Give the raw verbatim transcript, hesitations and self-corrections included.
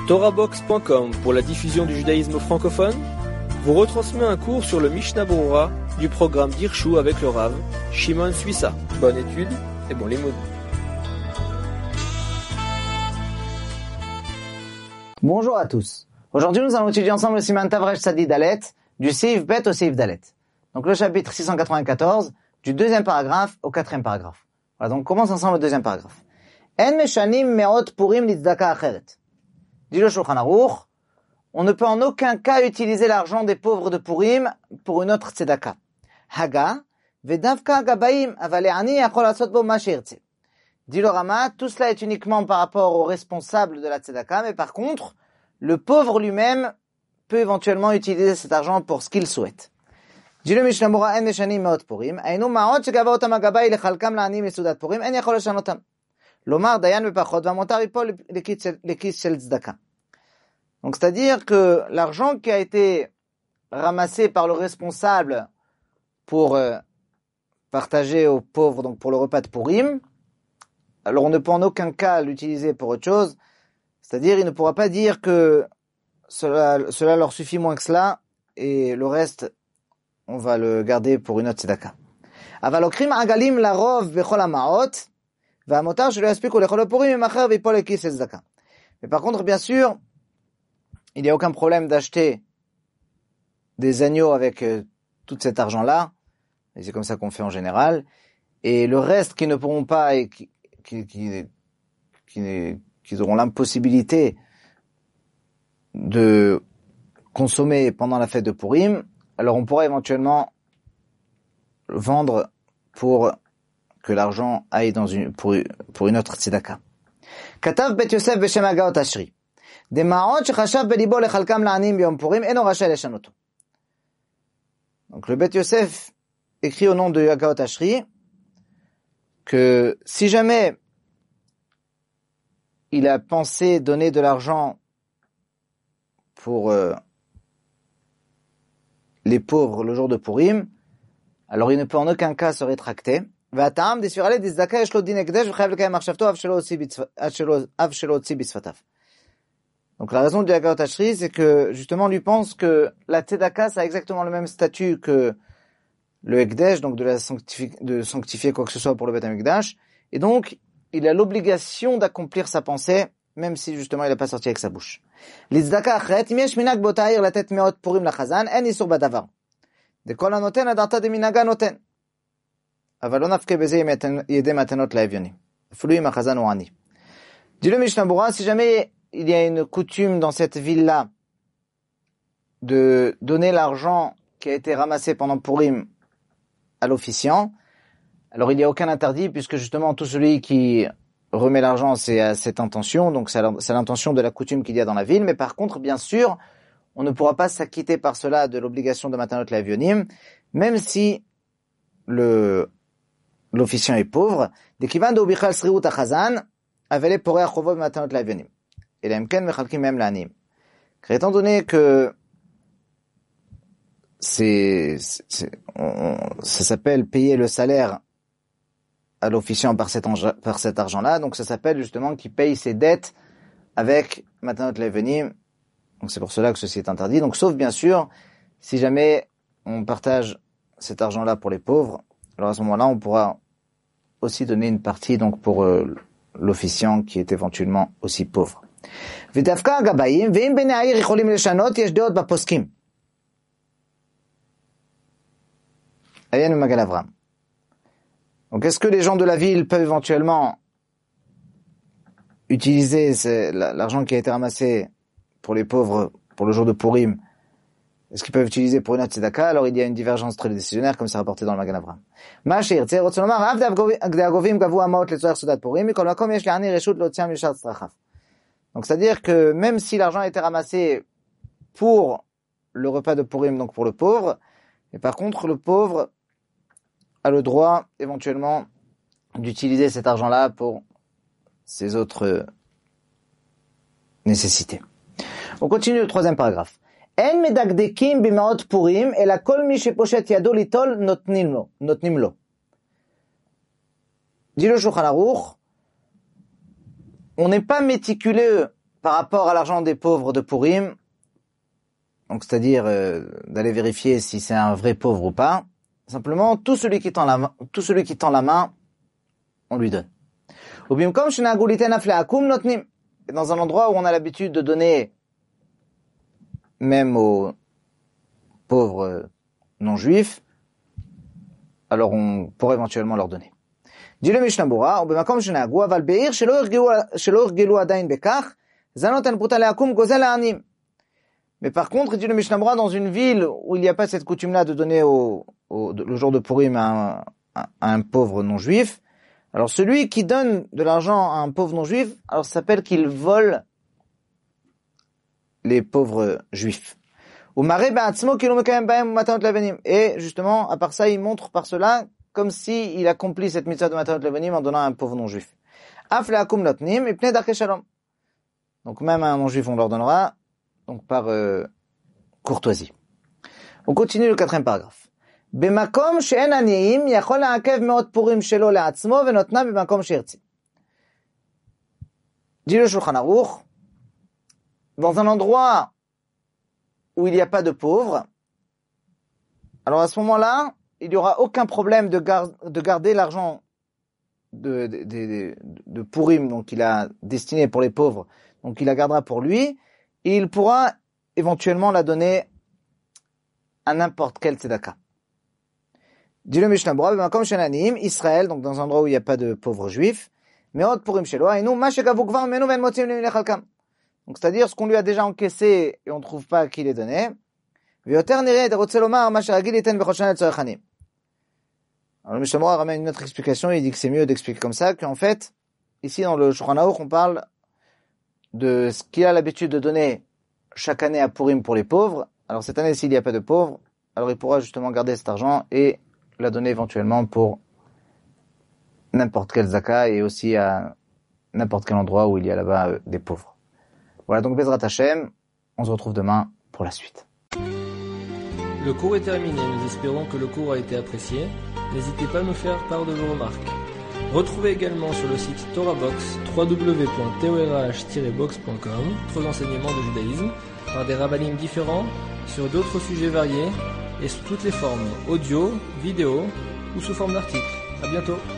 Torahbox point com pour la diffusion du judaïsme francophone vous retransmet un cours sur le Mishnah Berurah du programme d'Hirshu avec le Rav Shimon Suissa. Bonne étude et bon limoud. Bonjour à tous. Aujourd'hui, nous allons étudier ensemble le Siman Tavresh Tzadi Dalet, du Seif Bet au Seif Dalet. Donc le chapitre six cent quatre-vingt-quatorze, du deuxième paragraphe au quatrième paragraphe. Voilà, donc on commence ensemble le deuxième paragraphe. En meshanim me'ot purim litzdaka acheret. Dit le Shulchan Aruch, on ne peut en aucun cas utiliser l'argent des pauvres de Purim pour une autre tzedaka. Haga, vedavka gabaim, avale'ani yachol asot bo ma she'irtze. Dit le Rama, tout cela est uniquement par rapport aux responsables de la tzedaka, mais par contre, le pauvre lui-même peut éventuellement utiliser cet argent pour ce qu'il souhaite. Dit le Mishnah Berurah, en meshanim me'ot purim, aynu ma'ot shegava otam hagabai lechalkam la'ani mesudat purim, en yachol leshanotam. Lomar dayan vepachot v'amotar yipol lekis shel tzedaka. Donc, c'est-à-dire que l'argent qui a été ramassé par le responsable pour euh, partager aux pauvres, donc pour le repas de Purim, alors on ne peut en aucun cas l'utiliser pour autre chose. C'est-à-dire, il ne pourra pas dire que cela, cela leur suffit moins que cela, et le reste, on va le garder pour une autre tzedaka. Avalokrim agalim larov bechol hamaot, v'amotar shelo yaspiku lechol Purim imacher v'yipol lekis shel tzedaka. Mais par contre, bien sûr, il n'y a aucun problème d'acheter des agneaux avec euh, tout cet argent-là, et c'est comme ça qu'on fait en général, et le reste qui ne pourront pas et qui, qui, qui, qui, qui auront l'impossibilité de consommer pendant la fête de Purim, alors on pourra éventuellement vendre pour que l'argent aille dans une, pour, pour une autre tzedaka. Katav Bet Yosef Beshem Agaot Ashri. Donc le Bet Yosef écrit au nom de Agaot Ashri que si jamais il a pensé donner de l'argent pour euh, les pauvres le jour de Purim, alors il ne peut en aucun cas se rétracter. Donc la raison du Agaot Ashri, c'est que justement lui pense que la tzedaka, ça a exactement le même statut que le Ekdesh, donc de, la sanctifier, de sanctifier quoi que ce soit pour le Beth HaMikdash, et donc il a l'obligation d'accomplir sa pensée, même si justement il n'a pas sorti avec sa bouche. L'Izdaka achet, im yesh minag bota'ir latet meot purim lachazan, en isur badavar. De kol hanoten adarta de minaga noten. Aval lo nafke beze yedem matanot laevyonim. Efulu im hachazan ou ani. Dit le Mishnah Berurah, si jamais il y a une coutume dans cette ville-là de donner l'argent qui a été ramassé pendant Purim à l'officiant, alors il n'y a aucun interdit puisque justement tout celui qui remet l'argent c'est à cette intention, donc c'est l'intention de la coutume qu'il y a dans la ville, mais par contre bien sûr on ne pourra pas s'acquitter par cela de l'obligation de matanot laevyonim, même si le l'officiant est pauvre. Dekivan do bichal sriut achazan avele porei achov matanot laevyonim. Et l'emken mechalkim même l'anim. Étant donné que c'est, c'est on, ça s'appelle payer le salaire à l'officiant par cet, par cet argent-là, donc ça s'appelle justement qu'il paye ses dettes avec matanot laevyonim. Donc c'est pour cela que ceci est interdit. Donc sauf bien sûr si jamais on partage cet argent-là pour les pauvres, alors à ce moment-là on pourra aussi donner une partie donc pour euh, l'officiant qui est éventuellement aussi pauvre. ודווקא הגבאים, ואם בני העיר יכולים לשנות, יש דעות בפוסקים. עיין במגן אברהם. Donc, est-ce que les gens de la ville peuvent éventuellement utiliser l'argent qui a été ramassé pour les pauvres pour le jour de Purim? Est-ce qu'ils peuvent utiliser pour une autre tzedaka? Alors, il y a une divergence très décisionnaire, comme c'est rapporté dans le Magen Avraham. מה שירצה, רוצה לומר, אף דאגובים גבו המעות לצורך סעודת פורים, מכל מקום יש לעני רשות להוציאם לשאר צרכיו. Donc, c'est-à-dire que même si l'argent a été ramassé pour le repas de Purim, donc pour le pauvre, mais par contre, le pauvre a le droit, éventuellement, d'utiliser cet argent-là pour ses autres nécessités. On continue le troisième paragraphe. En medagdekim bimaot Purim, ela kol mi sheposhet yado litol notnim lo. Notnim lo. Dit le Shulchan Aruch, on n'est pas méticuleux par par rapport à l'argent des pauvres de Purim, donc c'est-à-dire euh, d'aller vérifier si c'est un vrai pauvre ou pas, simplement tout celui qui tend la main, tout celui qui tend la main, on lui donne. Ou bien comme dans un endroit où on a l'habitude de donner même aux pauvres non-juifs, alors on pourrait éventuellement leur donner. Dit le Mishnah Bora, ובמקום שנהגו, אבל בעיר שלא הרגלו עדיין בכך, זה נותן פרוטה לעקום גוזל לעניים. Mais par contre, dit le Mishnah Bora, dans une ville où il n'y a pas cette coutume-là de donner au, au, le jour de Purim à un, à un pauvre non-juif, alors celui qui donne de l'argent à un pauvre non-juif, alors ça s'appelle qu'il vole les pauvres juifs. Et justement, à part ça, il montre par cela comme si il accomplit cette mitzvah de Matanot Levanim en donnant à un pauvre non-juif. Donc même à un non-juif, on leur donnera, donc par euh, courtoisie. On continue le quatrième paragraphe. במקום שאין עניים, יכול לעכב מאות פורים שלו לעצמו ונותנה במקום שירצה. Dit le Shulchan Aruch, dans un endroit où il n'y a pas de pauvres, alors à ce moment-là, il n'y aura aucun problème de, gar- de garder l'argent de, de, de, de Purim, donc il a destiné pour les pauvres, donc il la gardera pour lui, et il pourra éventuellement la donner à n'importe quel tzedaka. Dit le Mishnah Bora, comme chez Nanim, Israël, donc dans un endroit où il n'y a pas de pauvres juifs, mais autre Purim shelo, et nous, mashekavukvar, menu ven motim lechalkam. Donc c'est-à-dire ce qu'on lui a déjà encaissé et on ne trouve pas qui les donnait. V'yoter nireh derotzelomar masheragil iten bechoshan et tzorchanim. Alors le Mishnah Bora ramène une autre explication, il dit que c'est mieux d'expliquer comme ça, qu'en fait, ici dans le Shulchan Aruch, on parle de ce qu'il a l'habitude de donner chaque année à Purim pour les pauvres. Alors cette année, s'il n'y a pas de pauvres, alors il pourra justement garder cet argent et la donner éventuellement pour n'importe quel zaka et aussi à n'importe quel endroit où il y a là-bas euh, des pauvres. Voilà, donc Bezrat Hashem, on se retrouve demain pour la suite. Le cours est terminé, nous espérons que le cours a été apprécié. N'hésitez pas à nous faire part de vos remarques. Retrouvez également sur le site TorahBox, w w w point torah tiret box point com, d'autres enseignements de judaïsme, par des rabbinim différents, sur d'autres sujets variés, et sous toutes les formes, audio, vidéo, ou sous forme d'articles. À bientôt!